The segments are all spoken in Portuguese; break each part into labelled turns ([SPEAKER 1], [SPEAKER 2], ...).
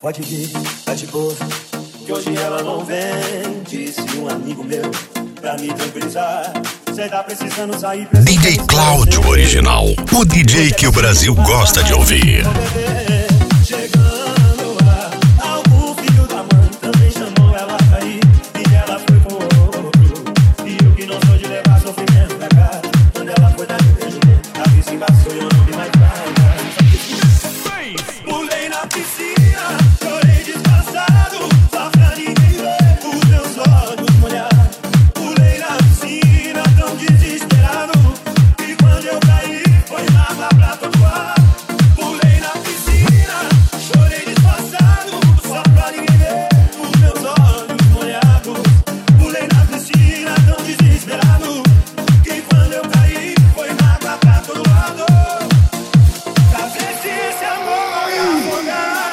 [SPEAKER 1] Pode vir, tá de boa, que hoje ela não vem. Disse um amigo meu, pra me tranquilizar. Cê tá precisando sair pra
[SPEAKER 2] DJ Cláudio Original, o DJ que o Brasil gosta de ouvir.
[SPEAKER 1] Chegando lá, algum filho da mãe também chamou ela pra ir. E ela foi com outro. E eu que não sou de levar sofrimento pra cá. Quando ela foi dar um beijo, a vice embaçou e eu não vi mais nada. Pulei na piscina, chorei disfarçado, só pra ninguém ver os meus olhos molhar. Pulei na piscina, tão desesperado, e quando eu caí, foi água pra todo lado. Pulei na piscina, chorei disfarçado, só pra ninguém ver os meus olhos molhados. Pulei na piscina, tão desesperado, e quando eu caí, foi água pra todo lado. Pra ver se esse amor vai afogado.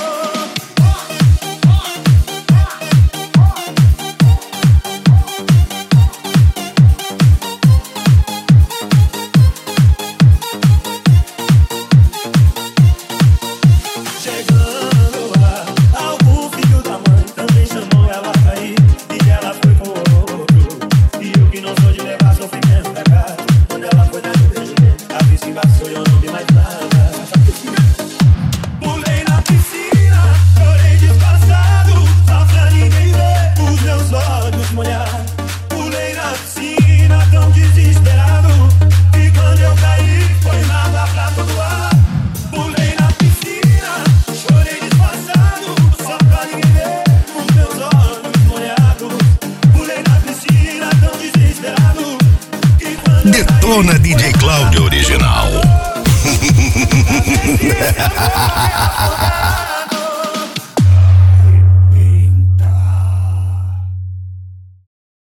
[SPEAKER 1] Chegando lá, algum filho da mãe também chamou ela pra ir. E ela foi com outro. E eu que não sou de levar sofrimento pra cá. Quando ela foi dar um beijo, a vice embaçou e eu não vi mais nada. Pulei na piscina, chorei disfarçado, só pra ninguém ver os meus olhos molhar. Pulei na piscina, tão desesperado, e quando eu caí, foi água pra todo lado. Pulei na piscina, chorei disfarçado, só pra ninguém ver os meus olhos molhados. Pulei na piscina, tão desesperado, e quando eu
[SPEAKER 2] Detona
[SPEAKER 1] caí,
[SPEAKER 2] DJ Cláudio Original.
[SPEAKER 1] foi água pra todo lado.